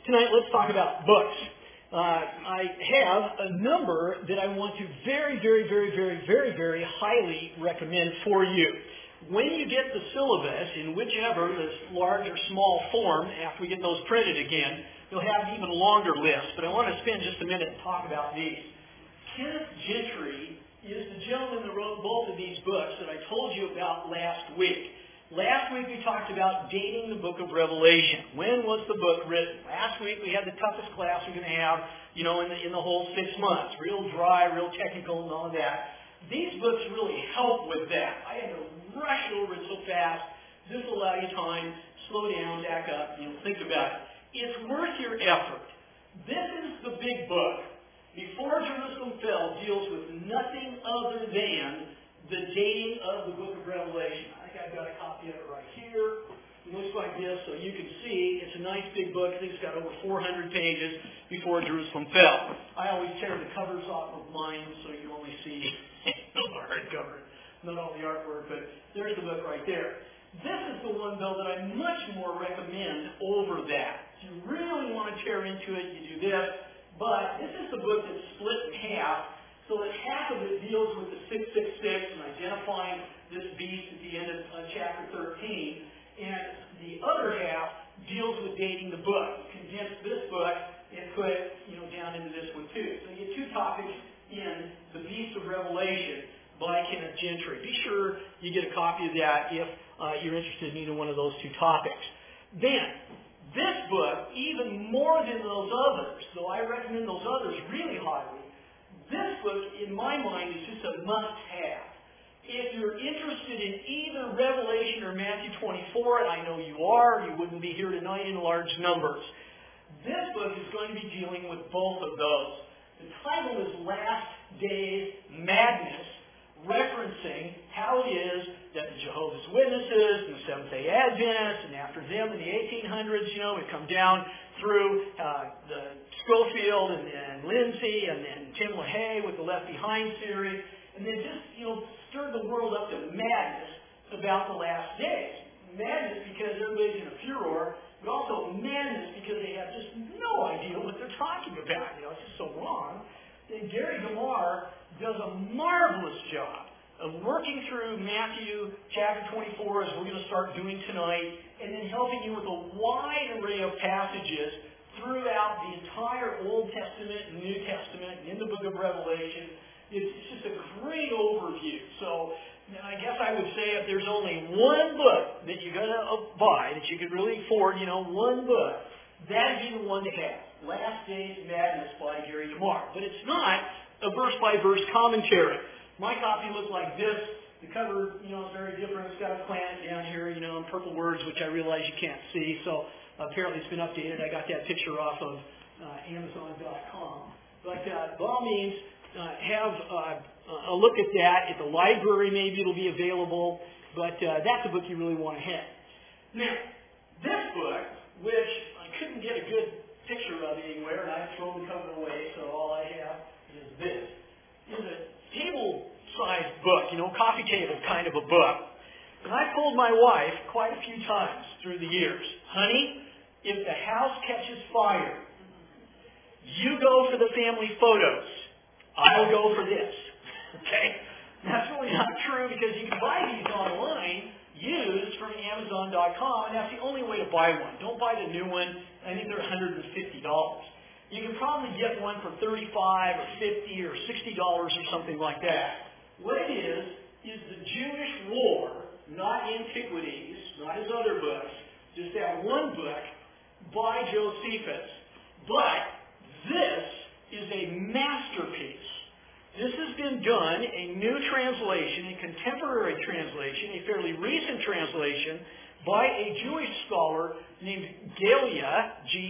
Tonight, let's talk about books. I have a number that I want to very highly recommend for you. When you get the syllabus in whichever, this large or small form, after we get those printed again, you'll have an even longer list. But I want to spend just a minute and talk about these. Kenneth Gentry is the gentleman that wrote both of these books that I told you about last week. Last week we talked about dating the book of Revelation. When was the book written? Last week we had the toughest class we're going to have, in the whole 6 months. Real dry, real technical and all of that. These books really help with that. I had to rush over it so fast. This will allow you time, slow down, back up, think about it. It's worth your effort. This is the big book. Before Jerusalem Fell deals with nothing other than the dating of the book of Revelation. I think I've got a copy of it right here. It looks like this, so you can see. It's a nice big book. I think it's got over 400 pages before Jerusalem fell. I always tear the covers off of mine so you only see the hardcover, not all the artwork, but there's the book right there. This is the one, though, that I much more recommend over that. If you really want to tear into it, you do this. But this is the book that's split in half, so that half of it deals with the 666 and identifying this beast at the end of chapter 13, and the other half deals with dating the book. Condensed this book and put down into this one too. So you get two topics in The Beast of Revelation by Kenneth Gentry. Be sure you get a copy of that if you're interested in either one of those two topics. Then, this book, even more than those others, though I recommend those others really highly, this book, in my mind, is just a must-have. If you're interested in either Revelation or Matthew 24, and I know you are, you wouldn't be here tonight in large numbers, this book is going to be dealing with both of those. The title is Last Days Madness, referencing how it is that the Jehovah's Witnesses and the Seventh-day Adventists, and after them in the 1800s, we come down through the Schofield and Lindsay and then Tim LaHaye with the Left Behind series, and then just, stirred the world up to madness about the last days. Madness because everybody's in a furor, but also madness because they have just no idea what they're talking about. It's just so wrong. And Gary DeMar does a marvelous job of working through Matthew chapter 24, as we're going to start doing tonight, and then helping you with a wide array of passages throughout the entire Old Testament and New Testament and in the book of Revelation. It's just a great overview. So I guess I would say if there's only one book that you're going to buy, that you could really afford, one book, that'd be the one to have. Last Days Madness by Gary DeMar. But it's not a verse-by-verse commentary. My copy looks like this. The cover, is very different. It's got a planet down here, in purple words, which I realize you can't see. So apparently it's been updated. I got that picture off of Amazon.com. But by all means, have a look at that. At the library, maybe it'll be available. But that's a book you really want to have. Now, this book, which I couldn't get a good picture of anywhere, and I've thrown the cover away, so all I have is this. It's a table-sized book, coffee table kind of a book. And I told my wife quite a few times through the years, honey, if the house catches fire, you go for the family photos. I'll go for this. Okay? And that's really not true because you can buy these online, used from Amazon.com, and that's the only way to buy one. Don't buy the new one. I think they're $150. You can probably get one for $35 or $50 or $60 or something like that. What it is the Jewish war, not Antiquities, not his other books, just that one book by Josephus. But this is a masterpiece. This has been done, a new translation, a contemporary translation, a fairly recent translation, by a Jewish scholar named Galia,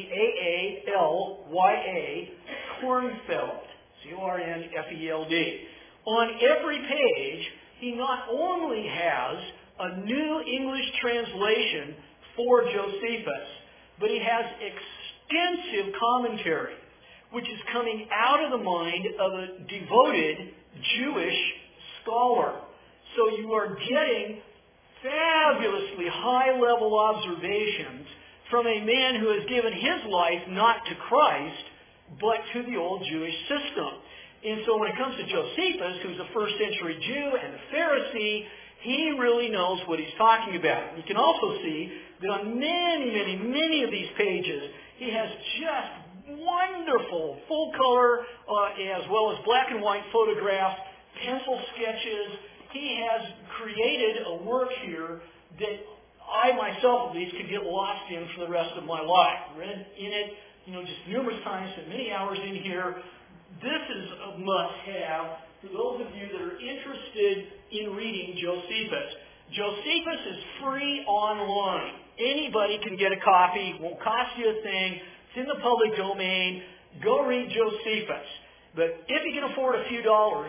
G-A-A-L-Y-A, Kornfeld, C-O-R-N-F-E-L-D. On every page, he not only has a new English translation for Josephus, but he has extensive commentary, which is coming out of the mind of a devoted Jewish scholar. So you are getting fabulously high-level observations from a man who has given his life not to Christ, but to the old Jewish system. And so when it comes to Josephus, who's a first century Jew and a Pharisee, he really knows what he's talking about. You can also see that on many of these pages, he has just wonderful full color as well as black and white photographs, pencil sketches. He has created a work here that I myself at least could get lost in for the rest of my life. Read in it, just numerous times, spent many hours in here. This is a must-have for those of you that are interested in reading Josephus. Josephus is free online. Anybody can get a copy. It won't cost you a thing. It's in the public domain. Go read Josephus. But if you can afford a few dollars,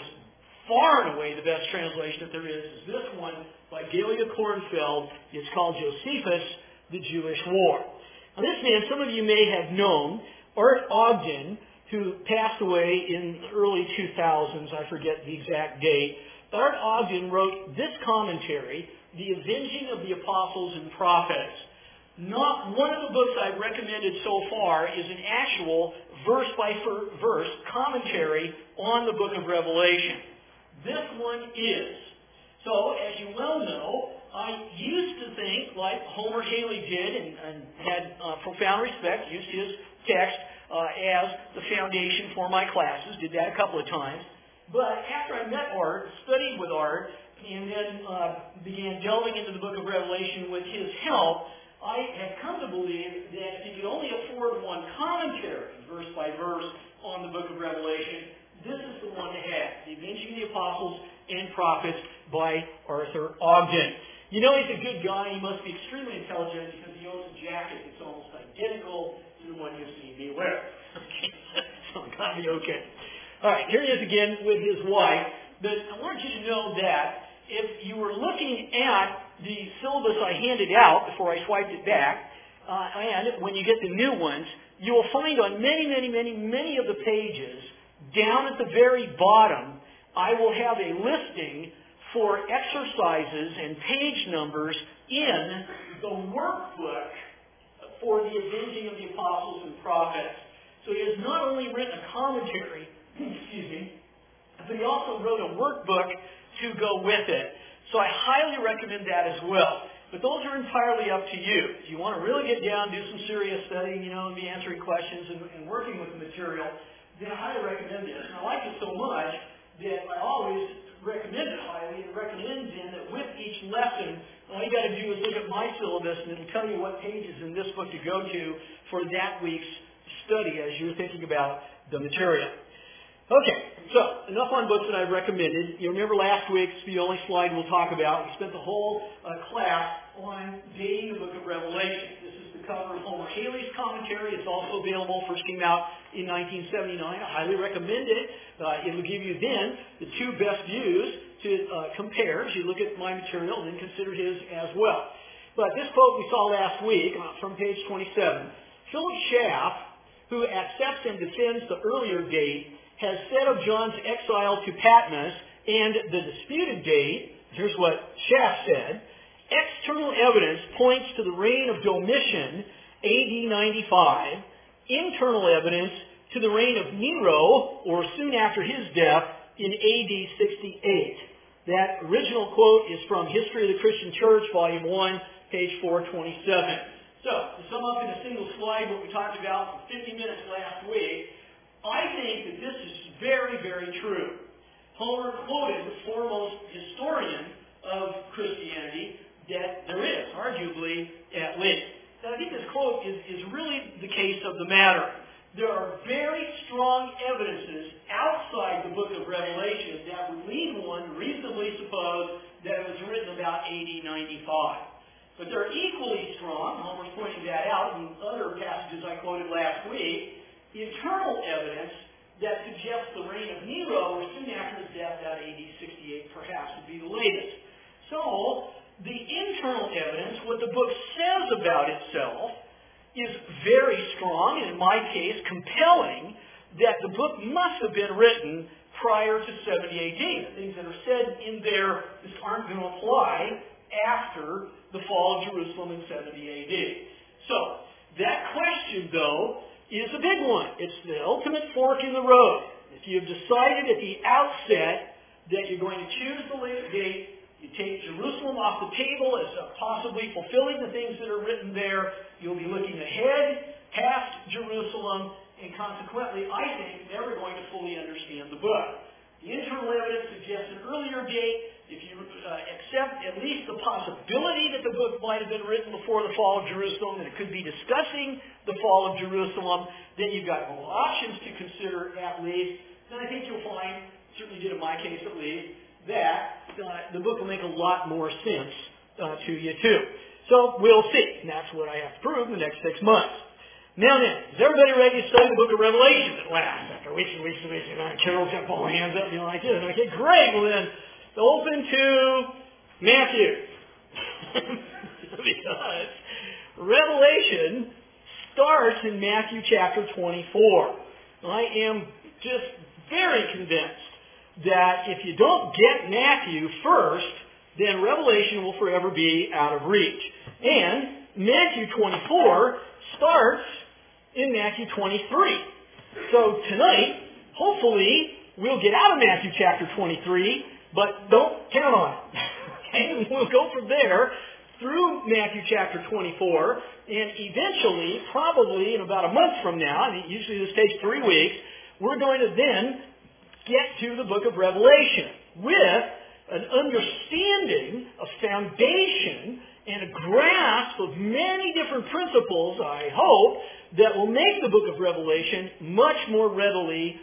far and away the best translation that there is this one by Galia Kornfeld. It's called Josephus, the Jewish War. Now this man, some of you may have known, Art Ogden, who passed away in the early 2000s, I forget the exact date. Art Ogden wrote this commentary, The Avenging of the Apostles and Prophets. Not one of the books I've recommended so far is an actual verse-by-verse commentary on the book of Revelation. This one is. So, as you well know, I used to think, like Homer Haley did, and had profound respect, used his text as the foundation for my classes, did that a couple of times. But after I met Art, studied with Art, and then began delving into the book of Revelation with his help, I have come to believe that if you could only afford one commentary, verse by verse, on the book of Revelation, this is the one to have. The Avenging of the Apostles and Prophets by Arthur Ogden. You know he's a good guy. He must be extremely intelligent because he owns a jacket that's almost identical to the one you've seen me wear. So it's got to be okay. All right, here he is again with his wife. But I want you to know that if you were looking at the syllabus I handed out before I swiped it back, and when you get the new ones, you will find on many of the pages, down at the very bottom, I will have a listing for exercises and page numbers in the workbook for the Avenging of the Apostles and Prophets. So he has not only written a commentary, but he also wrote a workbook to go with it. So I highly recommend that as well. But those are entirely up to you. If you want to really get down, do some serious studying, and be answering questions and working with the material, then I highly recommend this. And I like it so much that I always recommend it highly and recommend then that with each lesson, all you got to do is look at my syllabus and it'll tell you what pages in this book to go to for that week's study as you're thinking about the material. Okay, so enough on books that I've recommended. You remember last week's the only slide we'll talk about. We spent the whole class on dating the book of Revelation. This is the cover of Homer Haley's commentary. It's also available. First came out in 1979. I highly recommend it. It will give you then the two best views to compare as you look at my material and then consider his as well. But this quote we saw last week from page 27. Philip Schaff, who accepts and defends the earlier date, has said of John's exile to Patmos and the disputed date, here's what Schaff said, external evidence points to the reign of Domitian, AD 95, internal evidence to the reign of Nero, or soon after his death, in AD 68. That original quote is from History of the Christian Church, Volume 1, page 427. So, to sum up in a single slide what we talked about for 50 minutes last week, I think that this is very true. Homer quoted the foremost historian of Christianity that there is, arguably, at least. And I think this quote is really the case of the matter. There are very strong evidences outside the book of Revelation that would lead one to reasonably suppose that it was written about AD 95. But they're equally strong, Homer's pointing that out in other passages I quoted last week, internal evidence that suggests the reign of Nero or soon after his death, about AD 68 perhaps would be the latest. So, the internal evidence, what the book says about itself, is very strong, and in my case, compelling, that the book must have been written prior to 70 AD. The things that are said in there just aren't going to apply after the fall of Jerusalem in 70 AD. So, That question, though, is a big one. It's the ultimate fork in the road. If you've decided at the outset that you're going to choose the later date, you take Jerusalem off the table as possibly fulfilling the things that are written there, you'll be looking ahead, past Jerusalem, and consequently, I think, never going to fully understand the book. The internal evidence suggests an earlier date. If you accept at least the possibility that the book might have been written before the fall of Jerusalem, that it could be discussing the fall of Jerusalem, then you've got more options to consider at least. Then I think you'll find, certainly did in my case at least, that the book will make a lot more sense to you too. So we'll see. And that's what I have to prove in the next 6 months. Now then, is everybody ready to study the book of Revelation at last? After weeks and weeks and weeks, Carol's got all hands up, like this. Okay, great. Well then, open to Matthew. Because Revelation starts in Matthew chapter 24. I am just very convinced that if you don't get Matthew first, then Revelation will forever be out of reach. And Matthew 24 starts in Matthew 23. So tonight, hopefully, we'll get out of Matthew chapter 23, but don't count on it. Okay? We'll go from there through Matthew chapter 24, and eventually, probably in about a month from now, and usually this takes 3 weeks, we're going to then get to the book of Revelation with an understanding, a foundation, and a grasp of many different principles, I hope, that will make the book of Revelation much more readily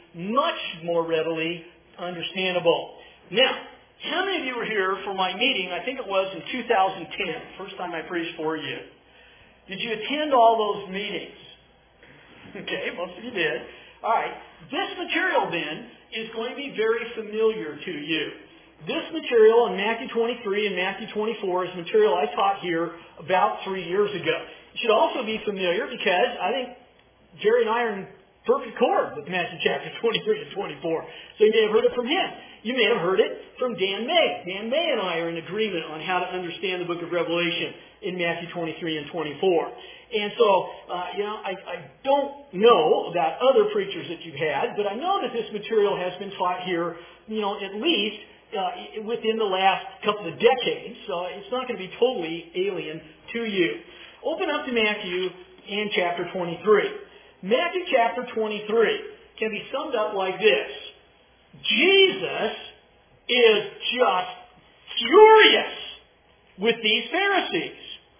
understandable. Now, how many of you were here for my meeting, I think it was in 2010, first time I preached for you. Did you attend all those meetings? Okay, most of you did. All right, this material then is going to be very familiar to you. This material in Matthew 23 and Matthew 24 is material I taught here about 3 years ago. It should also be familiar because I think Jerry and I are in perfect accord with Matthew chapter 23 and 24. So you may have heard it from him. You may have heard it from Dan May. Dan May and I are in agreement on how to understand the book of Revelation in Matthew 23 and 24. And so, I don't know about other preachers that you've had, but I know that this material has been taught here, at least within the last couple of decades. So it's not going to be totally alien to you. Open up to Matthew and chapter 23. Matthew chapter 23 can be summed up like this. Jesus is just furious with these Pharisees.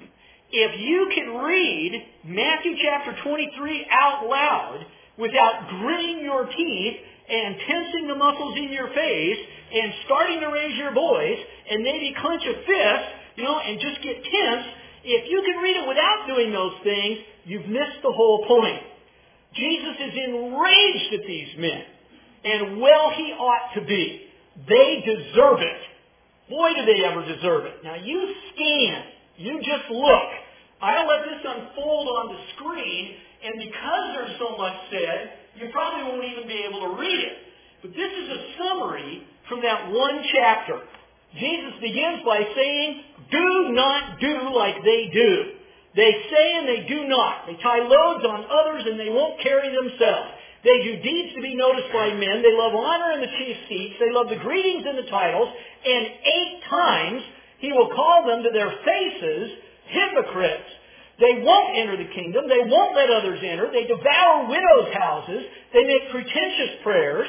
If you can read Matthew chapter 23 out loud without gritting your teeth and tensing the muscles in your face and starting to raise your voice and maybe clench a fist, and just get tense, if you can read it without doing those things, you've missed the whole point. Jesus is enraged at these men. And well he ought to be. They deserve it. Boy, do they ever deserve it. Now you scan. You just look. I'll let this unfold on the screen, and because there's so much said, you probably won't even be able to read it. But this is a summary from that one chapter. Jesus begins by saying, do not do like they do. They say and they do not. They tie loads on others and they won't carry themselves. They do deeds to be noticed by men. They love honor and the chief seats. They love the greetings and the titles. And 8 times he will call them to their faces hypocrites. They won't enter the kingdom. They won't let others enter. They devour widows' houses. They make pretentious prayers.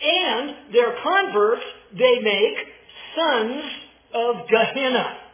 And their converts they make sons of Gehenna.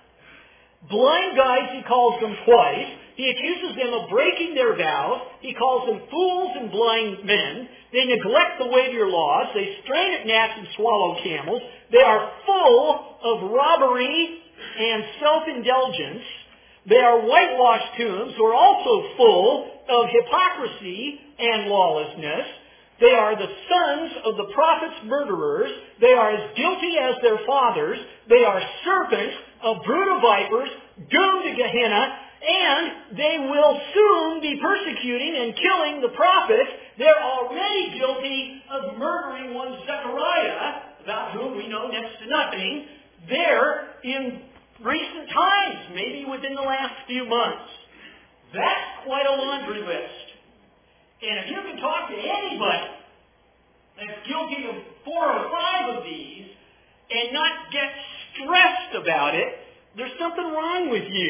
Blind guides he calls them twice. He accuses them of breaking their vows. He calls them fools and blind men. They neglect the weightier laws. They strain at gnats and swallow camels. They are full of robbery and self-indulgence. They are whitewashed tombs who are also full of hypocrisy and lawlessness. They are the sons of the prophets' murderers. They are as guilty as their fathers. They are serpents, a brood of vipers, doomed to Gehenna, and they will soon be persecuting and killing the prophets. They're already guilty of murdering one Zechariah, about whom we know next to nothing, there in recent times, maybe within the last few months. That's quite a laundry list. And if you can talk to anybody that's guilty of 4 or 5 of these and not get stressed about it, there's something wrong with you.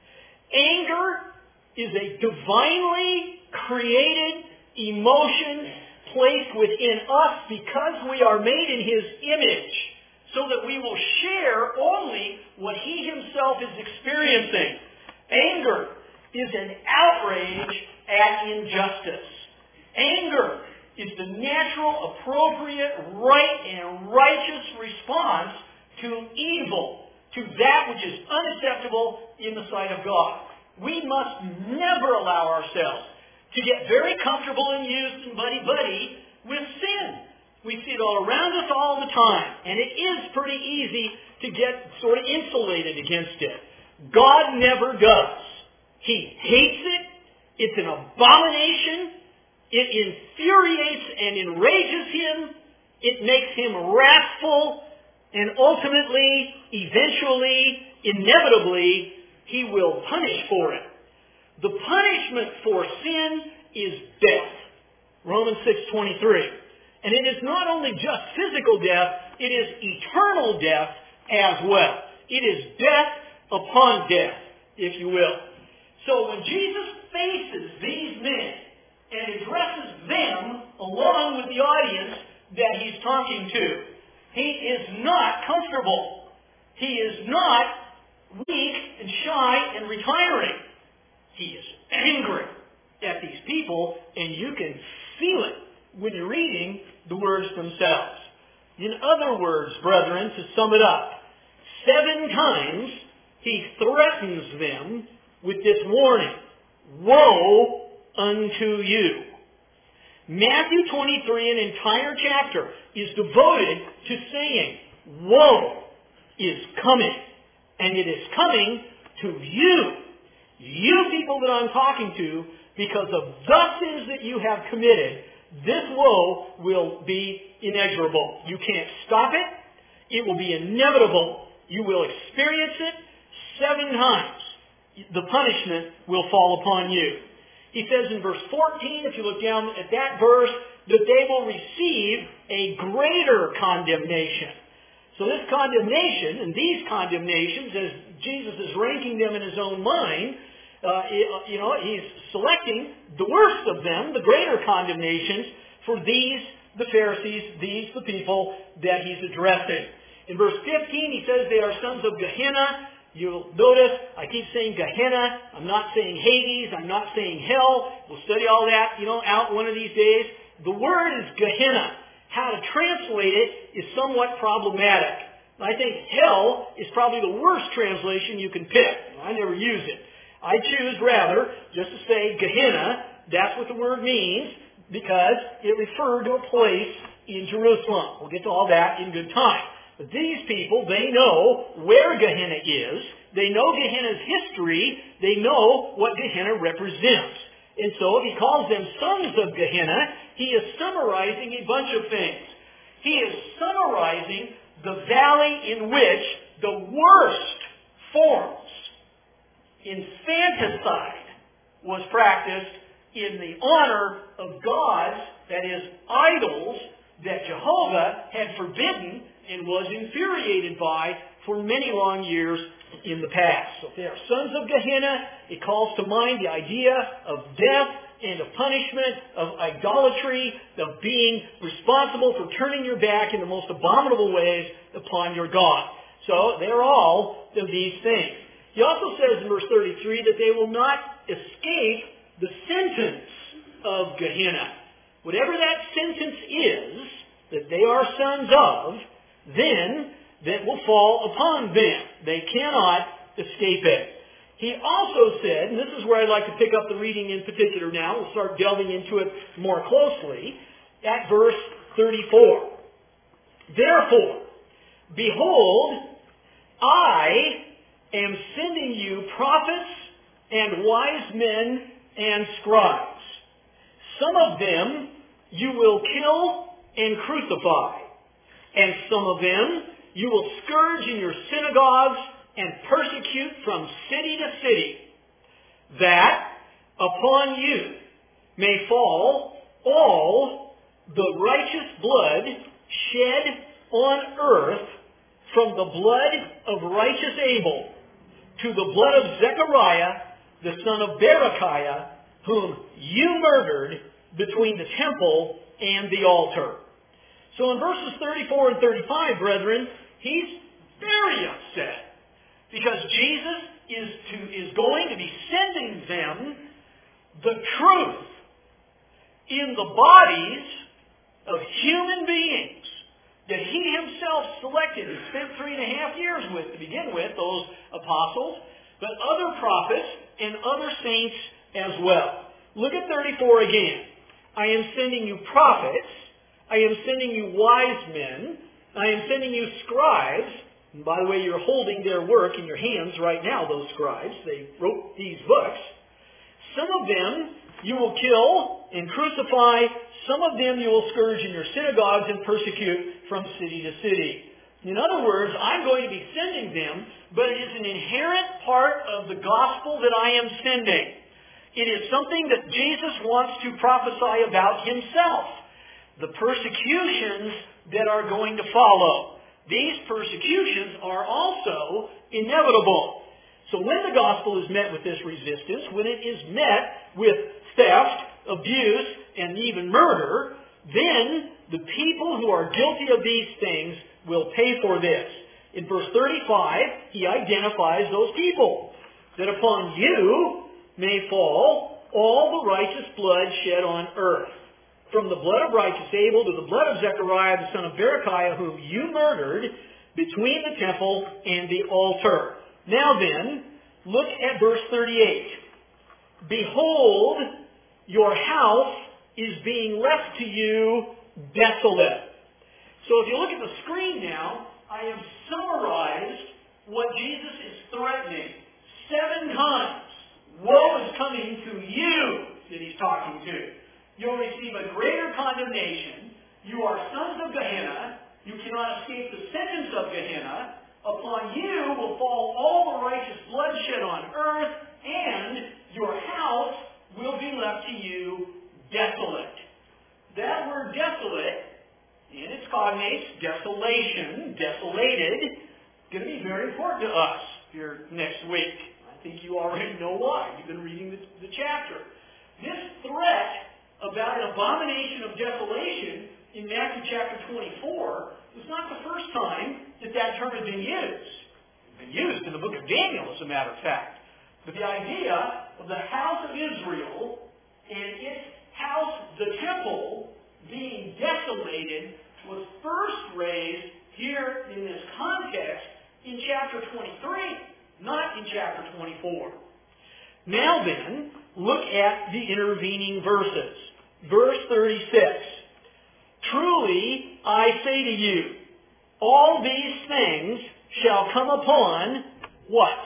Anger is a divinely created emotion placed within us because we are made in His image, so that we will share only what He Himself is experiencing. Anger is an outrage at injustice. Anger is the natural, appropriate, right, and righteous response to evil, to that which is unacceptable in the sight of God. We must never allow ourselves to get very comfortable and used and buddy-buddy with sin. We see it all around us all the time, and it is pretty easy to get sort of insulated against it. God never does. He hates it. It's an abomination. It infuriates and enrages Him. It makes Him wrathful, and ultimately, eventually, inevitably, He will punish for it. The punishment for sin is death. Romans 6:23. And it is not only just physical death, it is eternal death as well. It is death upon death, if you will. So when Jesus faces these men and addresses them along with the audience that He's talking to, He is not comfortable. He is not weak and shy and retiring. He is angry at these people, and you can feel it when you're reading the words themselves. In other words, brethren, to sum it up, 7 times He threatens them with this warning: woe unto you. Matthew 23, an entire chapter, is devoted to saying, woe is coming. And it is coming to you. You people that I'm talking to, because of the sins that you have committed, this woe will be inexorable. You can't stop it. It will be inevitable. You will experience it 7 times. The punishment will fall upon you. He says in verse 14, if you look down at that verse, that they will receive a greater condemnation. So this condemnation, and these condemnations, as Jesus is ranking them in His own mind, He's selecting the worst of them, the greater condemnations, for these, the Pharisees, these, the people that He's addressing. In verse 15, He says they are sons of Gehenna. You'll notice I keep saying Gehenna. I'm not saying Hades. I'm not saying hell. We'll study all that, out one of these days. The word is Gehenna. How to translate it is somewhat problematic. I think hell is probably the worst translation you can pick. I never use it. I choose rather just to say Gehenna. That's what the word means, because it referred to a place in Jerusalem. We'll get to all that in good time. But these people, they know where Gehenna is. They know Gehenna's history. They know what Gehenna represents. And so if He calls them sons of Gehenna, He is summarizing a bunch of things. He is summarizing the valley in which the worst forms infanticide was practiced in the honor of gods, that is, idols, that Jehovah had forbidden and was infuriated by for many long years in the past. So if they are sons of Gehenna, it calls to mind the idea of death and of punishment, of idolatry, of being responsible for turning your back in the most abominable ways upon your God. So they're all of these things. He also says in verse 33 that they will not escape the sentence of Gehenna. Whatever that sentence is that they are sons of, then that will fall upon them. They cannot escape it. He also said, and this is where I'd like to pick up the reading in particular now, we'll start delving into it more closely, at verse 34. Therefore, behold, I am sending you prophets and wise men and scribes. Some of them you will kill and crucify, and some of them you will scourge in your synagogues and persecute from city to city, that upon you may fall all the righteous blood shed on earth, from the blood of righteous Abel to the blood of Zechariah, the son of Berechiah, whom you murdered between the temple and the altar. So in verses 34 and 35, brethren, he's very upset because Jesus is going to be sending them the truth in the bodies of human beings that he himself selected and spent 3.5 years with to begin with, those apostles, but other prophets and other saints as well. Look at 34 again. I am sending you prophets. I am sending you wise men. I am sending you scribes. And by the way, you're holding their work in your hands right now, those scribes. They wrote these books. Some of them you will kill and crucify. Some of them you will scourge in your synagogues and persecute from city to city. In other words, I'm going to be sending them, but it is an inherent part of the gospel that I am sending. It is something that Jesus wants to prophesy about himself. The persecutions that are going to follow. These persecutions are also inevitable. So when the gospel is met with this resistance, when it is met with theft, abuse, and even murder, then the people who are guilty of these things will pay for this. In verse 35, he identifies those people. That upon you may fall all the righteous blood shed on earth. From the blood of righteous Abel to the blood of Zechariah, the son of Berechiah, whom you murdered between the temple and the altar. Now then, look at verse 38. Behold, your house is being left to you desolate. So if you look at the screen now, I have summarized what Jesus is threatening 7 times. Woe is coming to you that he's talking to. You'll receive a greater condemnation. You are sons of Gehenna. You cannot escape the sentence of Gehenna. Upon you will fall all the righteous blood shed on earth, and your house will be left to you desolate. That word desolate, in its cognates, desolation, desolated, is going to be very important to us here next week. I think you already know why. You've been reading the chapter. This threat about an abomination of desolation in Matthew chapter 24 was not the first time that term had been used. It's been used in the book of Daniel, as a matter of fact. But the idea of the house of Israel and its house, the temple, being desolated was first raised here in this context in chapter 23, not in chapter 24. Now then, look at the intervening verses. Verse 36. Truly, I say to you, all these things shall come upon what?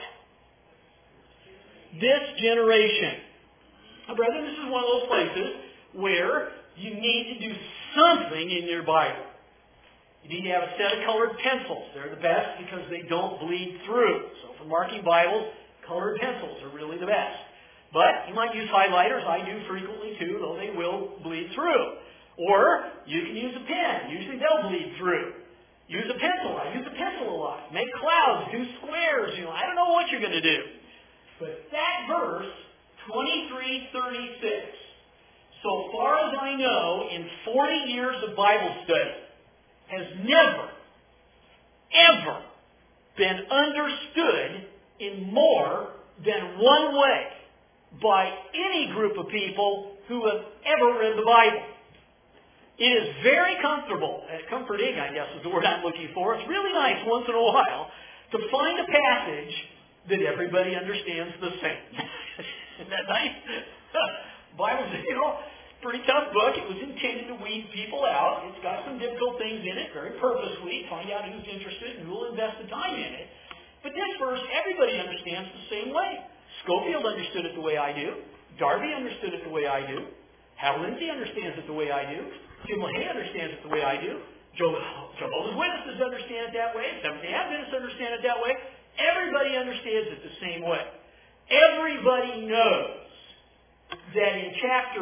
This generation. Now, brethren, this is one of those places where you need to do something in your Bible. You need to have a set of colored pencils. They're the best because they don't bleed through. So for marking Bibles, colored pencils are really the best. But you might use highlighters. I do frequently too, though they will bleed through. Or you can use a pen. Usually they'll bleed through. Use a pencil. I use a pencil a lot. Make clouds. Do squares. I don't know what you're going to do. But that verse, 23:36, so far as I know, in 40 years of Bible study, has never, ever been understood in more than one way by any group of people who have ever read the Bible. It is very comfortable, comforting, I guess is the word I'm looking for. It's really nice once in a while to find a passage that everybody understands the same. Isn't that nice? Bible's, pretty tough book. It was intended to weed people out. It's got some difficult things in it, very purposely. Find out who's interested and who will invest the time in it. But this verse, everybody understands the same way. Schofield understood it the way I do. Darby understood it the way I do. Hal Lindsey understands it the way I do. Tim LaHaye understands it the way I do. Jehovah's Witnesses understand it that way. Seventh-day Adventists understand it that way. Everybody understands it the same way. Everybody knows that in chapter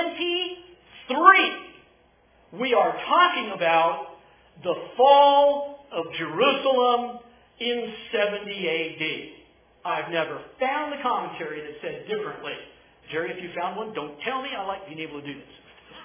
23, we are talking about the fall of Jerusalem in 70 A.D. I've never found a commentary that said differently. Jerry, if you found one, don't tell me. I like being able to do this.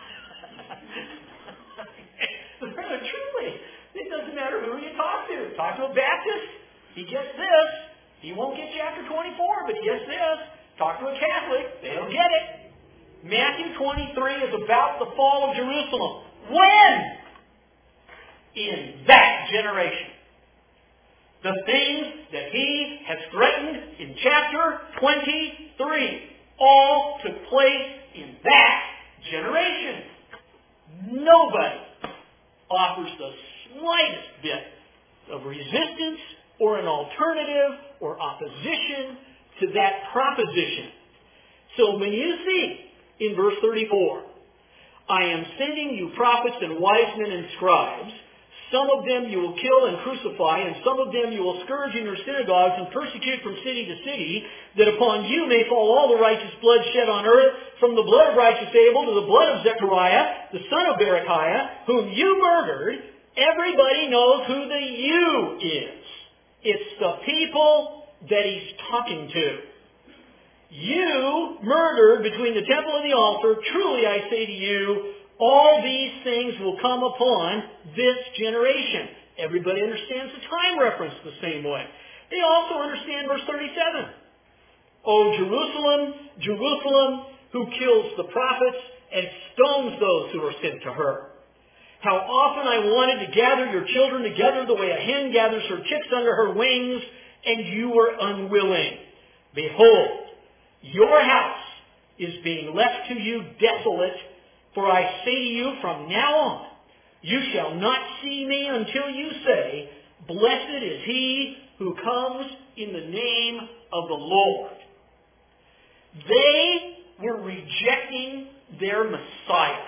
Truly, it doesn't matter who you talk to. Talk to a Baptist, he gets this. He won't get chapter 24, but he gets this. Talk to a Catholic, they don't get it. Matthew 23 is about the fall of Jerusalem. When? In that generation. The things that he has threatened in chapter 23 all took place in that generation. Nobody offers the slightest bit of resistance or an alternative or opposition to that proposition. So when you see in verse 34, I am sending you prophets and wise men and scribes. Some of them you will kill and crucify, and some of them you will scourge in your synagogues and persecute from city to city, that upon you may fall all the righteous blood shed on earth, from the blood of righteous Abel to the blood of Zechariah, the son of Berechiah, whom you murdered. Everybody knows who the you is. It's the people that he's talking to. You murdered between the temple and the altar. Truly I say to you, all these things will come upon this generation. Everybody understands the time reference the same way. They also understand verse 37. O Jerusalem, Jerusalem, who kills the prophets and stones those who are sent to her. How often I wanted to gather your children together the way a hen gathers her chicks under her wings, and you were unwilling. Behold, your house is being left to you desolate, for I say to you from now on, you shall not see me until you say, blessed is he who comes in the name of the Lord. They were rejecting their Messiah.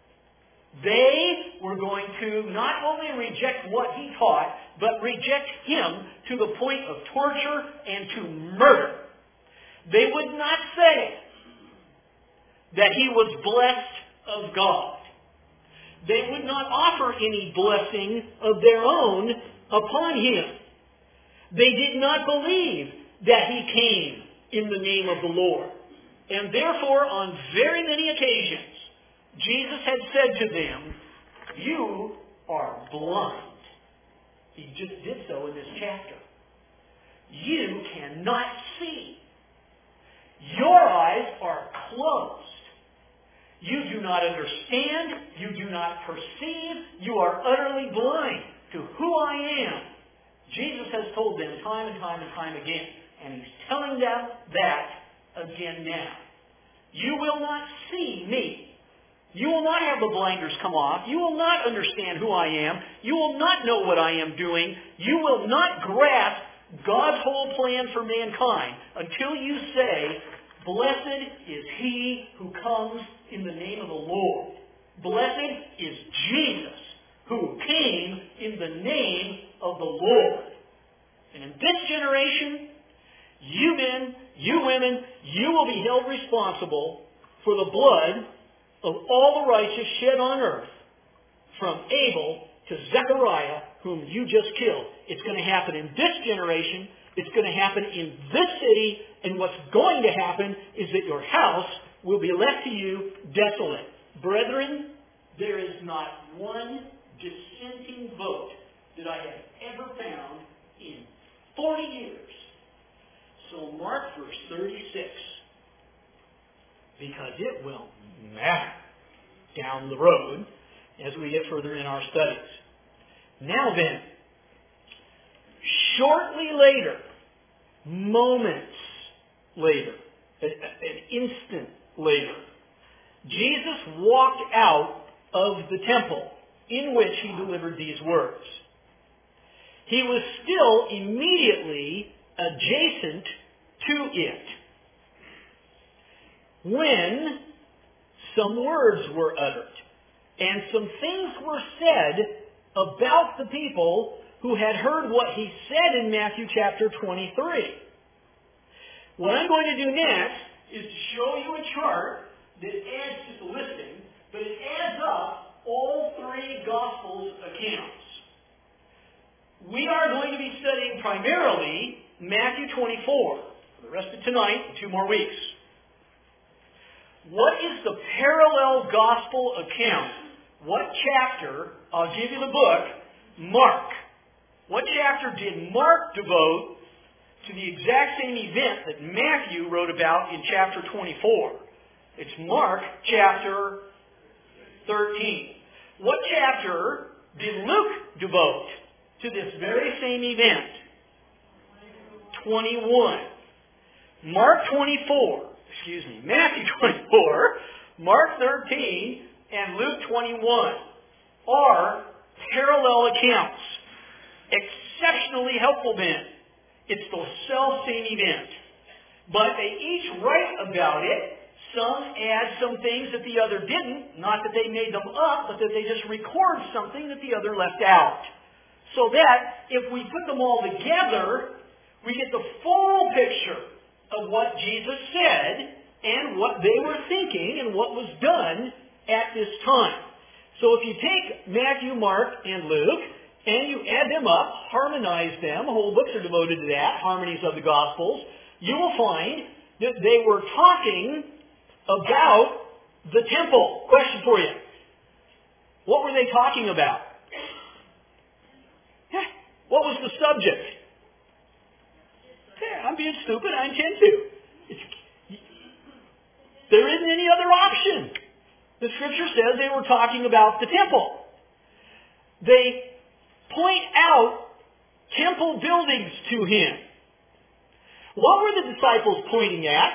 They were going to not only reject what he taught, but reject him to the point of torture and to murder. They would not say that he was blessed of God. They would not offer any blessing of their own upon him. They did not believe that he came in the name of the Lord. And therefore, on very many occasions, Jesus had said to them, you are blind. He just did so in this chapter. You cannot see. Your eyes are closed. You do not understand. You do not perceive. You are utterly blind to who I am. Jesus has told them time and time and time again. And he's telling them that again now. You will not see me. You will not have the blinders come off. You will not understand who I am. You will not know what I am doing. You will not grasp God's whole plan for mankind until you say, blessed is he who comes in the name of the Lord. Blessed is Jesus who came in the name of the Lord. And in this generation, you men, you women, you will be held responsible for the blood of all the righteous shed on earth, from Abel to Zechariah, whom you just killed. It's going to happen in this generation. It's going to happen in this city. And what's going to happen is that your house will be left to you desolate. Brethren, there is not one dissenting vote that I have ever found in 40 years. So mark verse 36, because it will matter down the road as we get further in our studies. Now then, shortly later, moments later, an instant later, Jesus walked out of the temple in which he delivered these words. He was still immediately adjacent to it when some words were uttered and some things were said about the people who had heard what he said in Matthew chapter 23. What I'm going to do next is to show you a chart that adds just a listing, but it adds up all three Gospels' accounts. We are going to be studying primarily Matthew 24 for the rest of tonight and 2 more weeks. What is the parallel Gospel account? What chapter, I'll give you the book, Mark. What chapter did Mark devote to the exact same event that Matthew wrote about in chapter 24? It's Mark chapter 13. What chapter did Luke devote to this very same event? 21. Matthew 24, Mark 13, and Luke 21 are parallel accounts. Exceptionally helpful men. It's the self-same event. But they each write about it. Some add some things that the other didn't. Not that they made them up, but that they just record something that the other left out. So that if we put them all together, we get the full picture of what Jesus said and what they were thinking and what was done at this time. So if you take Matthew, Mark, and Luke, and you add them up, harmonize them, whole books are devoted to that, harmonies of the Gospels, you will find that they were talking about the temple. Question for you. What were they talking about? What was the subject? I'm being stupid. I intend to. There isn't any other option. The Scripture says they were talking about the temple. They point out temple buildings to him. What were the disciples pointing at?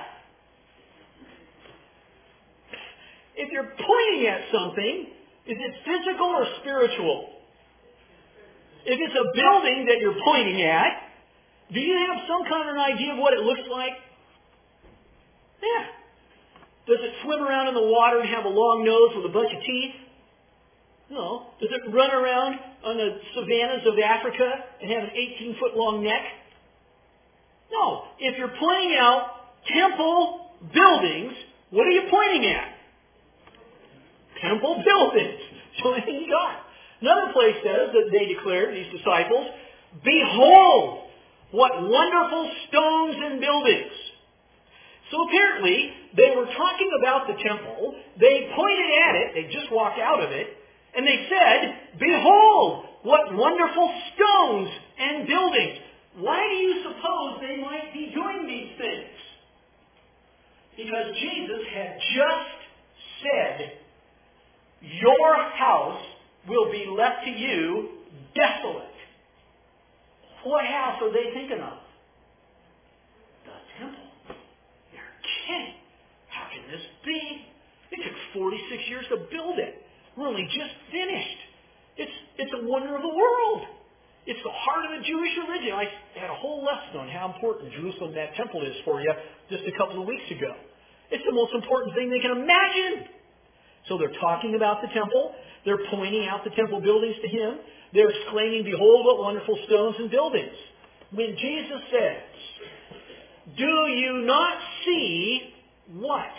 If you're pointing at something, is it physical or spiritual? If it's a building that you're pointing at, do you have some kind of an idea of what it looks like? Yeah. Does it swim around in the water and have a long nose with a bunch of teeth? No. Does it run around on the savannas of Africa and have an 18-foot long neck? No. If you're pointing out temple buildings, what are you pointing at? Temple buildings. So anything you got. Another place says that they declared, these disciples, behold, what wonderful stones and buildings. So apparently, they were talking about the temple. They pointed at it. They just walked out of it. And they said, behold, what wonderful stones and buildings. Why do you suppose they might be doing these things? Because Jesus had just said, your house will be left to you desolate. What house are they thinking of? The temple. They're kidding. How can this be? It took 46 years to build it. We're only just finished. It's a wonder of the world. It's the heart of the Jewish religion. I had a whole lesson on how important Jerusalem, that temple, is for you just a couple of weeks ago. It's the most important thing they can imagine. So they're talking about the temple. They're pointing out the temple buildings to him. They're exclaiming, behold, what wonderful stones and buildings. When Jesus says, do you not see what?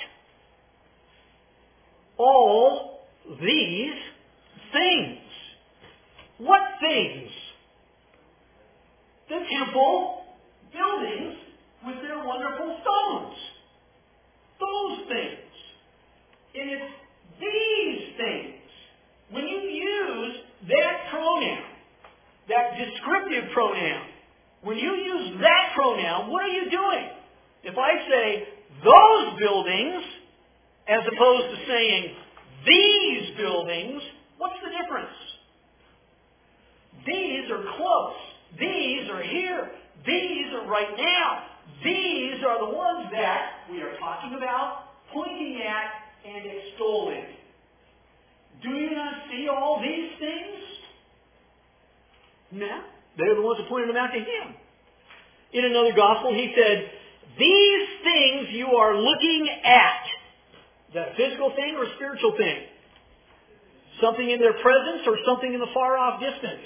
All these things. What things? The temple buildings with their wonderful stones. Those things. And it's these things. When you use that pronoun, that descriptive pronoun, when you use that pronoun, what are you doing? If I say those buildings, as opposed to saying these buildings, what's the difference? These are close. These are here. These are right now. These are the ones that we are talking about, pointing at, and extolling. Do you not see all these things? No. They're the ones that pointed them out to him. In another gospel, he said, these things you are looking at. Is that a physical thing or a spiritual thing? Something in their presence or something in the far-off distance?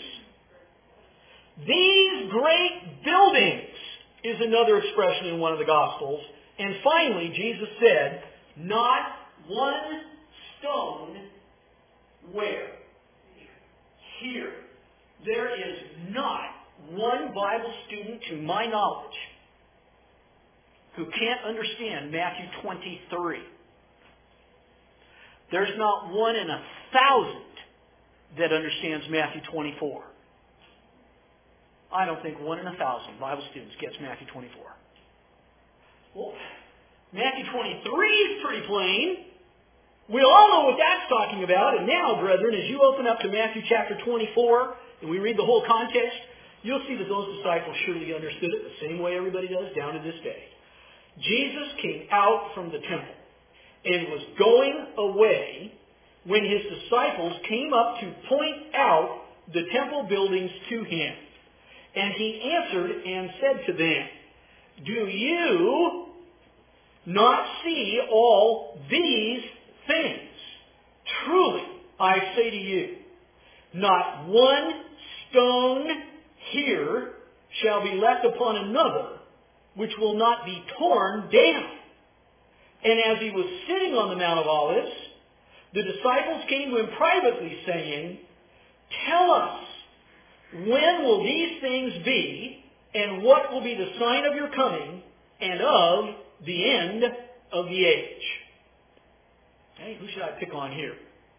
These great buildings is another expression in one of the Gospels. And finally, Jesus said, not one stone where? Here. There is not one Bible student, to my knowledge, who can't understand Matthew 23. There's not 1 in 1,000 that understands Matthew 24. I don't think 1 in 1,000 Bible students gets Matthew 24. Well, Matthew 23 is pretty plain. We all know what that's talking about. And now, brethren, as you open up to Matthew chapter 24, and we read the whole context, you'll see that those disciples surely understood it the same way everybody does down to this day. Jesus came out from the temple and was going away when his disciples came up to point out the temple buildings to him. And he answered and said to them, "Do you not see all these things? Truly, I say to you, not one stone here shall be left upon another, which will not be torn down." And as he was sitting on the Mount of Olives, the disciples came to him privately, saying, "Tell us, when will these things be, and what will be the sign of your coming and of the end of the age?" Hey, who should I pick on here?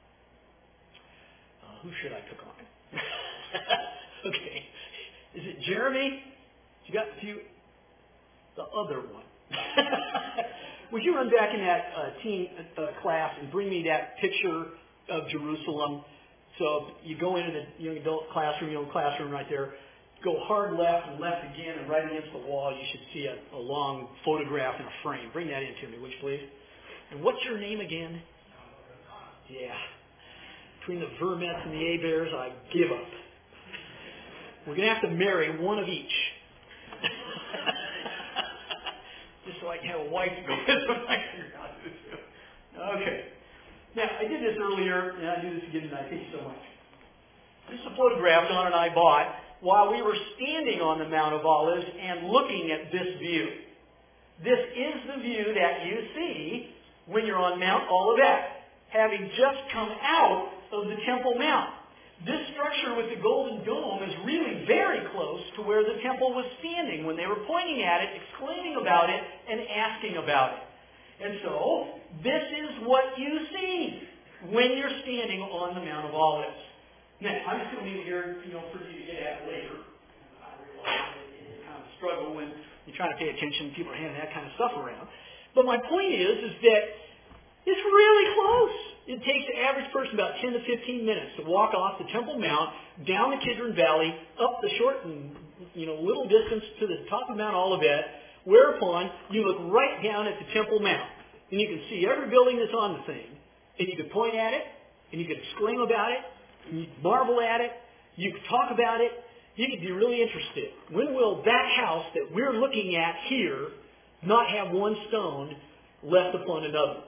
Who should I pick on? Okay. Is it Jeremy? You got a few? The other one. Would you run back in that teen class and bring me that picture of Jerusalem? So you go into the young adult classroom, right there. Go hard left and left again, and right against the wall you should see a long photograph in a frame. Bring that in to me, would you please? And what's your name again? Yeah. Between the Vermets and the Abears, I give up. We're going to have to marry one of each. Just so I can have a wife to go with them. Okay. Now, I did this earlier, and I do this again tonight. Thank you so much. This is a photograph Don and I bought while we were standing on the Mount of Olives and looking at this view. This is the view that you see when you're on Mount Olivet, having just come out of the Temple Mount. This structure with the golden dome is really very close to where the temple was standing when they were pointing at it, exclaiming about it, and asking about it. And so, this is what you see when you're standing on the Mount of Olives. Now, I'm just going to leave it here, for you to get at later. I realize it's kind of a struggle when you're trying to pay attention, people are handing that kind of stuff around. But my point is that it's really close. It takes the average person about 10 to 15 minutes to walk off the Temple Mount, down the Kidron Valley, up the short and little distance to the top of Mount Olivet, whereupon you look right down at the Temple Mount. And you can see every building that's on the thing. And you can point at it, and you can exclaim about it, and you can marvel at it, you can talk about it, you can be really interested. When will that house that we're looking at here not have one stone left upon another?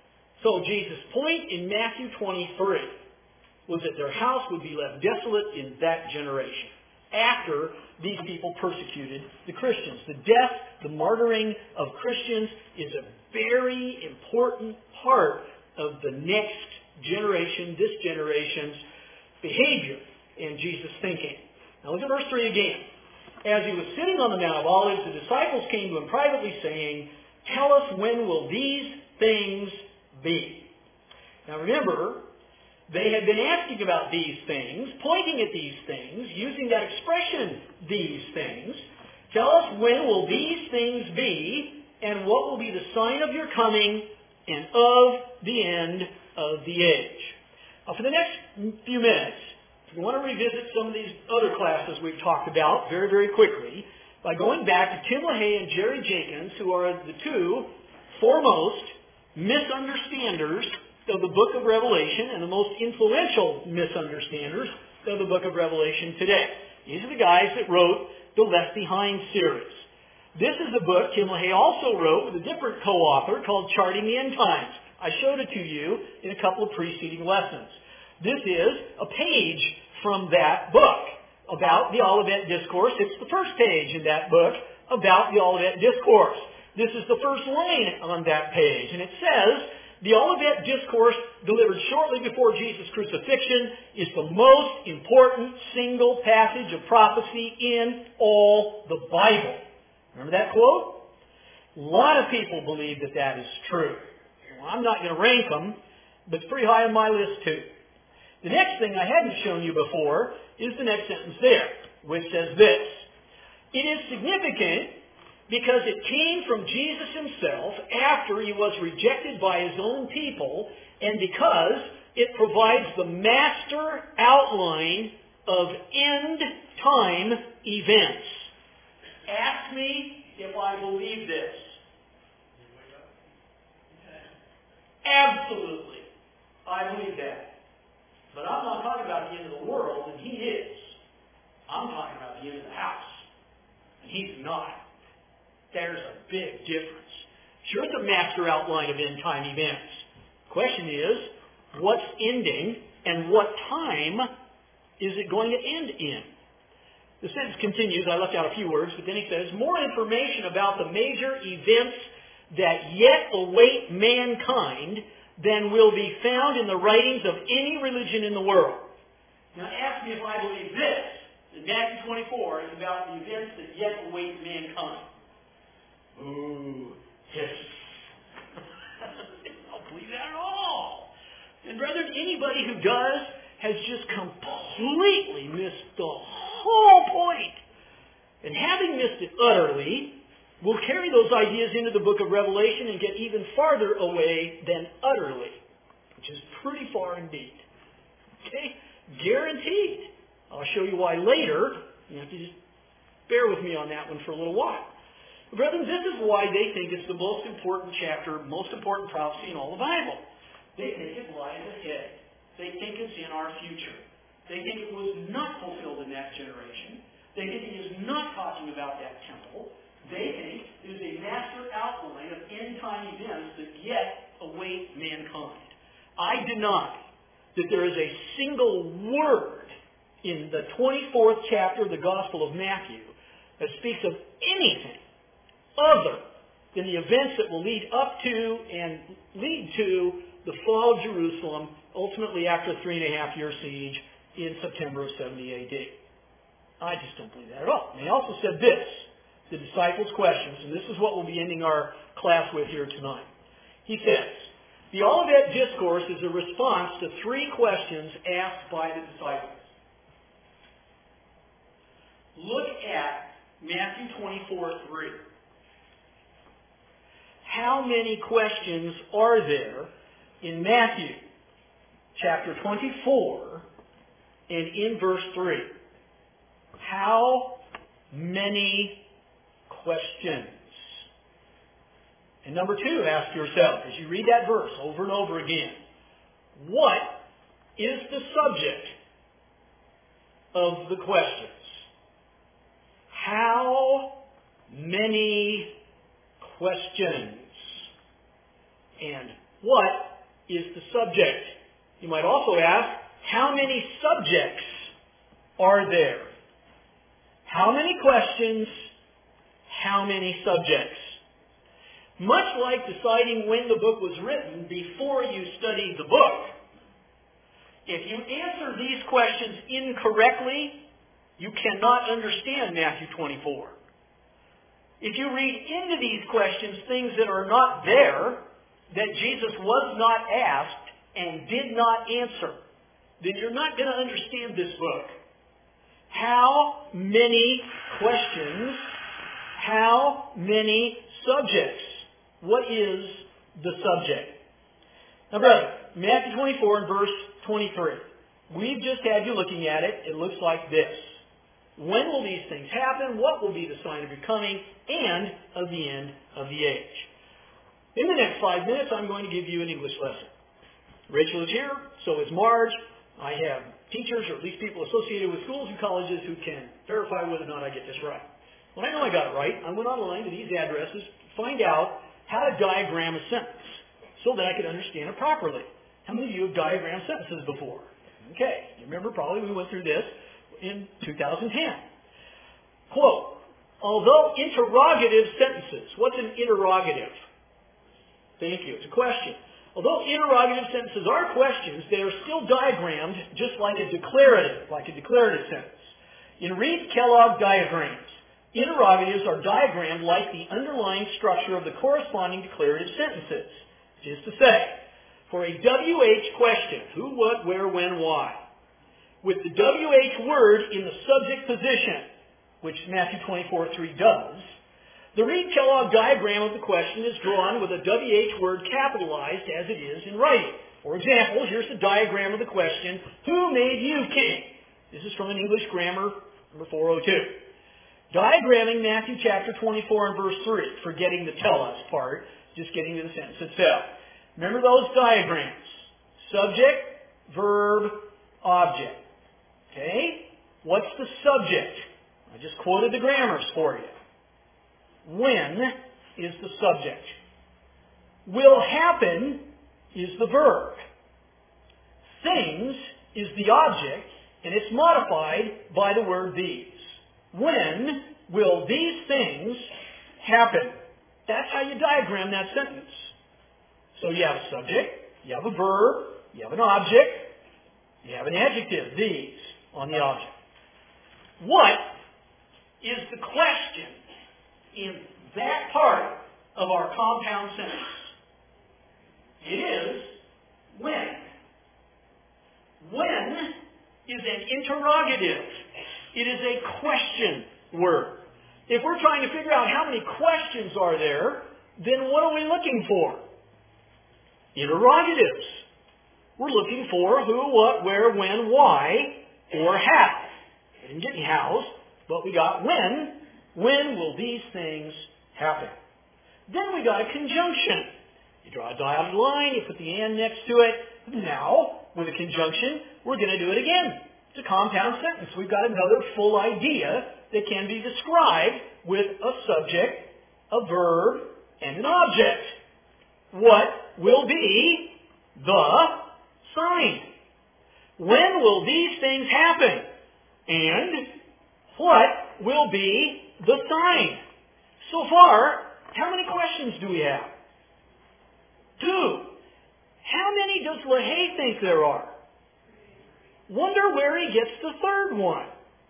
So Jesus' point in Matthew 23 was that their house would be left desolate in that generation after these people persecuted the Christians. The death, the martyring of Christians is a very important part of the next generation, this generation's behavior and Jesus' thinking. Now look at verse 3 again. As he was sitting on the Mount of Olives, the disciples came to him privately saying, "Tell us, when will these things be?" Now remember, they had been asking about these things, pointing at these things, using that expression, these things. "Tell us, when will these things be, and what will be the sign of your coming and of the end of the age?" Now for the next few minutes, we want to revisit some of these other classes we've talked about very, very quickly by going back to Tim LaHaye and Jerry Jenkins, who are the two foremost misunderstanders of the book of Revelation and the most influential misunderstanders of the book of Revelation today. These are the guys that wrote the Left Behind series. This is a book Tim LaHaye also wrote with a different co-author called Charting the End Times. I showed it to you in a couple of preceding lessons. This is a page from that book about the Olivet Discourse. It's the first page in that book about the Olivet Discourse. This is the first line on that page, and it says The Olivet Discourse, delivered shortly before Jesus' crucifixion, is the most important single passage of prophecy in all the Bible. Remember that quote? A lot of people believe that that is true. Well, I'm not going to rank them, but it's pretty high on my list too. The next thing I hadn't shown you before is the next sentence there, which says this. It is significant because it came from Jesus himself after he was rejected by his own people, and because it provides the master outline of end-time events. Ask me if I believe this. Absolutely. I believe that. But I'm not talking about the end of the world, and he is. I'm talking about the end of the house. And he's not. There's a big difference. Sure, it's a master outline of end-time events. The question is, what's ending and what time is it going to end in? The sentence continues. I left out a few words, but then he says, more information about the major events that yet await mankind than will be found in the writings of any religion in the world. Now ask me if I believe this. In Matthew 24 is about the events that yet await mankind. Ooh, yes. I don't believe that at all. And brethren, anybody who does has just completely missed the whole point. And having missed it utterly, we'll carry those ideas into the book of Revelation and get even farther away than utterly, which is pretty far indeed. Okay? Guaranteed. I'll show you why later. You have to just bear with me on that one for a little while. Brethren, this is why they think it's the most important chapter, most important prophecy in all the Bible. They think it lies ahead. They think it's in our future. They think it was not fulfilled in that generation. They think it is not talking about that temple. They think it is a master outline of end-time events that yet await mankind. I deny that there is a single word in the 24th chapter of the Gospel of Matthew that speaks of anything other than the events that will lead up to and lead to the fall of Jerusalem, ultimately after a 3.5-year siege in September of 70 A.D. I just don't believe that at all. And they also said this, the disciples' questions, and this is what we'll be ending our class with here tonight. He says, the Olivet Discourse is a response to 3 questions asked by the disciples. Look at Matthew 24:3. How many questions are there in Matthew chapter 24 and in verse 3? How many questions? And number 2, ask yourself, as you read that verse over and over again, what is the subject of the questions? How many questions? And what is the subject? You might also ask, how many subjects are there? How many questions? How many subjects? Much like deciding when the book was written before you studied the book, if you answer these questions incorrectly, you cannot understand Matthew 24. If you read into these questions things that are not there, that Jesus was not asked and did not answer, then you're not going to understand this book. How many questions? How many subjects? What is the subject? Now, brother, Matthew 24 and verse 23. We've just had you looking at it. It looks like this. When will these things happen? What will be the sign of your coming and of the end of the age? In the next 5 minutes, I'm going to give you an English lesson. Rachel is here. So is Marge. I have teachers, or at least people associated with schools and colleges, who can verify whether or not I get this right. When I know I got it right, I went online to these addresses to find out how to diagram a sentence so that I could understand it properly. How many of you have diagrammed sentences before? Okay. You remember probably we went through this in 2010. Quote, although interrogative sentences, what's an interrogative? Thank you. It's a question. Although interrogative sentences are questions, they are still diagrammed just like a declarative sentence. In Reed-Kellogg diagrams, interrogatives are diagrammed like the underlying structure of the corresponding declarative sentences. Which is to say, for a WH question, who, what, where, when, why, with the WH word in the subject position, which Matthew 24:3 does, the Reed-Kellogg diagram of the question is drawn with a WH word capitalized as it is in writing. For example, here's the diagram of the question, who made you king? This is from an English grammar, number 402. Diagramming Matthew chapter 24 and verse 3, forgetting the tell us part, just getting to the sentence itself. Remember those diagrams. Subject, verb, object. Okay? What's the subject? I just quoted the grammars for you. When is the subject. Will happen is the verb. Things is the object, and it's modified by the word these. When will these things happen? That's how you diagram that sentence. So you have a subject, you have a verb, you have an object, you have an adjective, these, on the object. What is the question in that part of our compound sentence? It is when. When is an interrogative. It is a question word. If we're trying to figure out how many questions are there, then what are we looking for? Interrogatives. We're looking for who, what, where, when, why, or how. We didn't get any hows, but we got when. When will these things happen? Then we got a conjunction. You draw a dotted line, you put the and next to it. Now, with a conjunction, we're going to do it again. It's a compound sentence. We've got another full idea that can be described with a subject, a verb, and an object. What will be the sign? When will these things happen? And what will be the sign? So far, how many questions do we have? 2. How many does LaHaye think there are? Wonder where he gets the third one.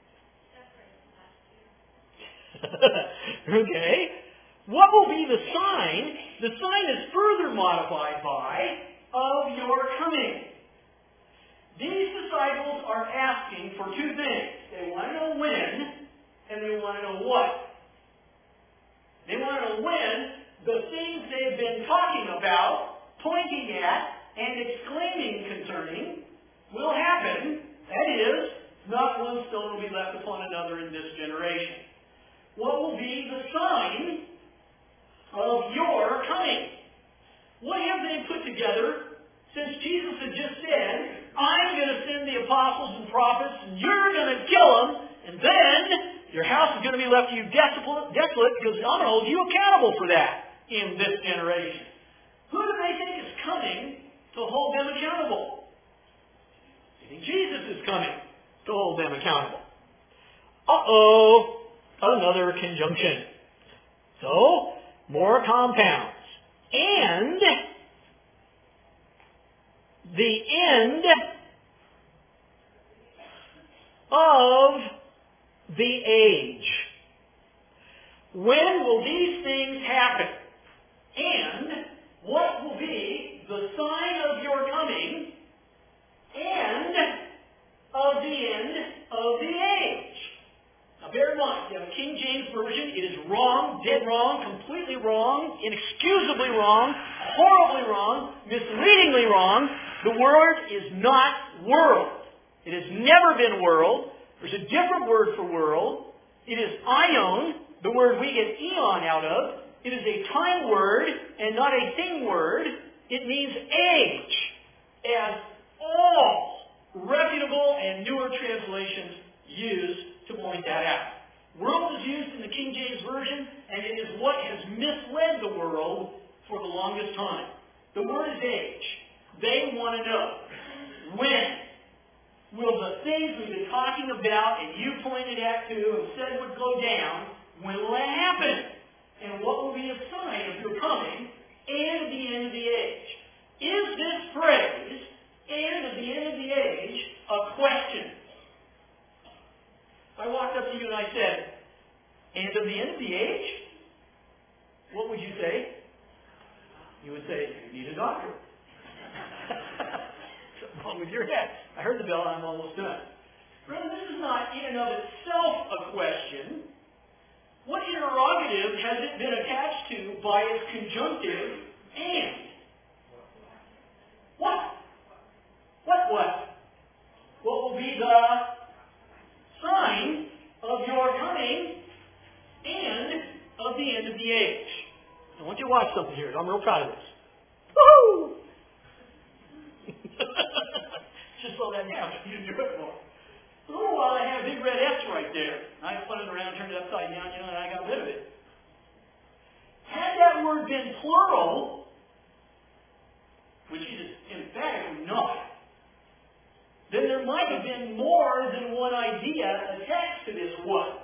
Okay. What will be the sign? The sign is further modified by of your coming. These disciples are asking for 2 things. They want to know when, and they want to know what. They want to know when the things they've been talking about, pointing at, and exclaiming concerning will happen. That is, not one stone will be left upon another in this generation. What will be the sign of your coming? What have they put together since Jesus had just said, I'm going to send the apostles and prophets, and you're going to kill them, and then your house is going to be left to you desolate because I'm going to hold you accountable for that in this generation. Who do they think is coming to hold them accountable? They think Jesus is coming to hold them accountable. Uh-oh, another conjunction. So, more compounds. And the end of the age. When will these things happen? And what will be the sign of your coming and of the end of the age? Now bear in mind, you have a King James Version. It is wrong, dead wrong, completely wrong, inexcusably wrong, horribly wrong, misleadingly wrong. The word is not world. It has never been world. There's a different word for world. It is ion, the word we get eon out of. It is a time word and not a thing word. It means age, as all reputable and newer translations use to point that out. World is used in the King James Version, and it is what has misled the world for the longest time. The word is age. They want to know, when will the things we've been talking about and you pointed at too and said would go down, when will that happen? And what will be a sign of your coming and the end of the age? Is this phrase, and at the end of the age, a question? If I walked up to you and I said, and of the end of the age? What would you say? You would say, you need a doctor. Something wrong with your head. I heard the bell, I'm almost done. Brother, this is not in and of itself a question. What interrogative has it been attached to by its conjunctive and? What? What? What will be the sign of your coming and of the end of the age? I want you to watch something here. I'm real proud of this. Woo! Just slow that down. You can do it more. A little while I had a big red S right there. I spun it around, turned it upside down, and I got rid of it. Had that word been plural, which it is emphatically not, then there might have been more than one idea attached to this one.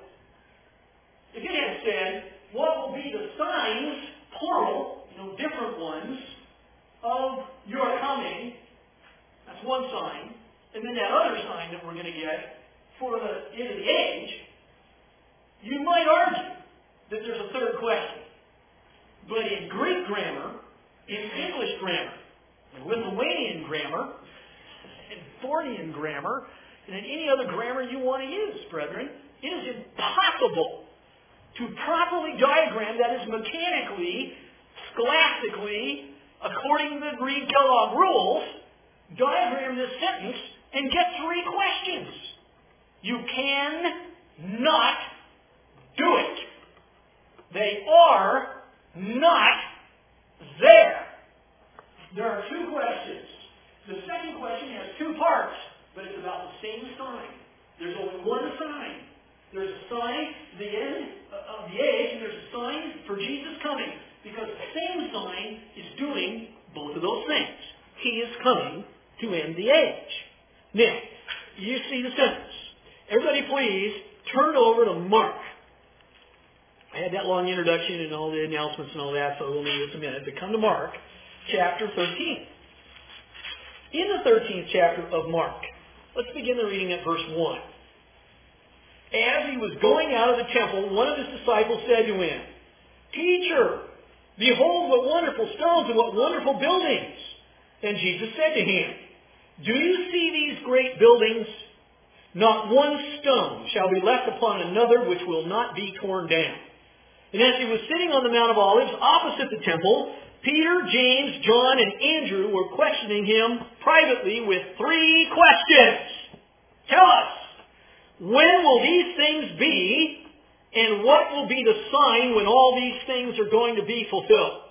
If it had said, what will be the signs, plural, different ones, of your coming, that's one sign, and then that other sign that we're going to get for the end of the age, you might argue that there's a third question. But in Greek grammar, in English grammar, in Lithuanian grammar, in Thornian grammar, and in any other grammar you want to use, brethren, it is impossible to properly diagram, that is mechanically, scholastically, according to the Reed-Kellogg rules, diagram this sentence and get 3 questions. You cannot do it. They are not there. There are 2 questions. The second question has 2 parts, but it's about the same sign. There's only one sign. There's a sign, the end of the age, and there's a sign for Jesus coming. Because the same sign is doing both of those things. He is coming to end the age. Now, you see the sentence. Everybody please turn over to Mark. I had that long introduction and all the announcements and all that, so we'll need just a minute. But come to Mark, chapter 13. In the 13th chapter of Mark, let's begin the reading at verse 1. As he was going out of the temple, one of his disciples said to him, Teacher, behold what wonderful stones and what wonderful buildings. And Jesus said to him, Do you see these great buildings? Not one stone shall be left upon another which will not be torn down. And as he was sitting on the Mount of Olives opposite the temple, Peter, James, John, and Andrew were questioning him privately with 3 questions. Tell us, when will these things be, and what will be the sign when all these things are going to be fulfilled?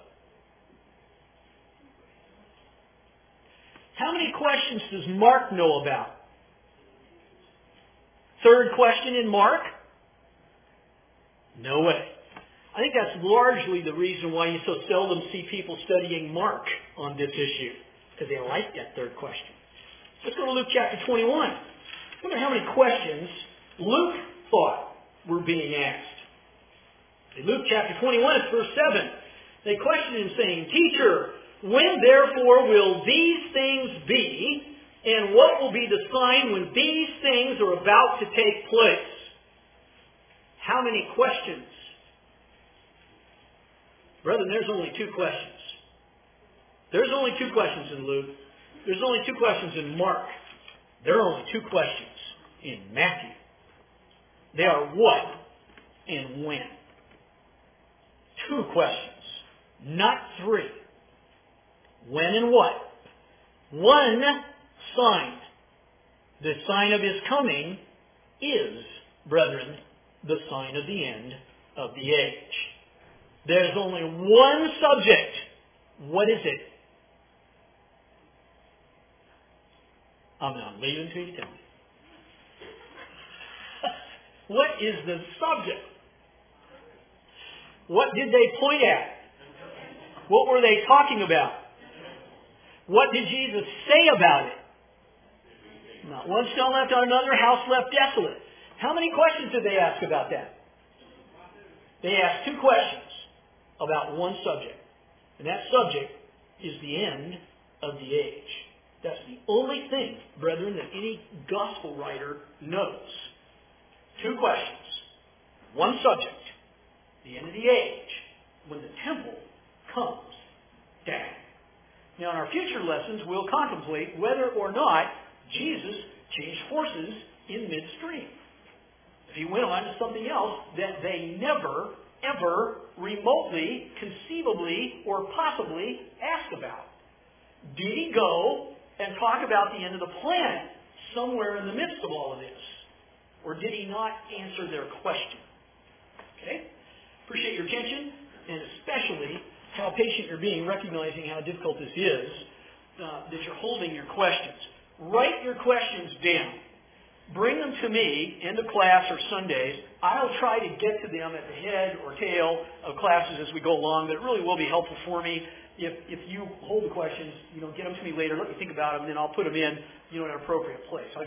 How many questions does Mark know about? 3rd question in Mark? No way. I think that's largely the reason why you so seldom see people studying Mark on this issue, because they like that 3rd question. Let's go to Luke chapter 21. I wonder how many questions Luke thought were being asked. In Luke chapter 21, it's verse 7. They questioned him saying, Teacher, when therefore will these things be, and what will be the sign when these things are about to take place? How many questions? Brethren, there's only 2 questions. There's only 2 questions in Luke. There's only 2 questions in Mark. There are only 2 questions in Matthew. They are what and when. 2 questions, not 3. When and what? One sign. The sign of his coming is, brethren, the sign of the end of the age. There's only one subject. What is it? I'm leaving until you tell me. What is the subject? What did they point at? What were they talking about? What did Jesus say about it? Not one stone left on another, house left desolate. How many questions did they ask about that? They asked 2 questions about one subject. And that subject is the end of the age. That's the only thing, brethren, that any gospel writer knows. 2 questions. 1 subject. The end of the age, when the temple comes down. Now, in our future lessons, we'll contemplate whether or not Jesus changed horses in midstream. If he went on to something else that they never, ever remotely, conceivably, or possibly asked about. Did he go and talk about the end of the planet somewhere in the midst of all of this? Or did he not answer their question? Okay? Appreciate your attention, and especially how patient you're being, recognizing how difficult this is, that you're holding your questions. Write your questions down. Bring them to me, end of class or Sundays. I'll try to get to them at the head or tail of classes as we go along, but it really will be helpful for me if you hold the questions, get them to me later, let me think about them, and then I'll put them in, in an appropriate place.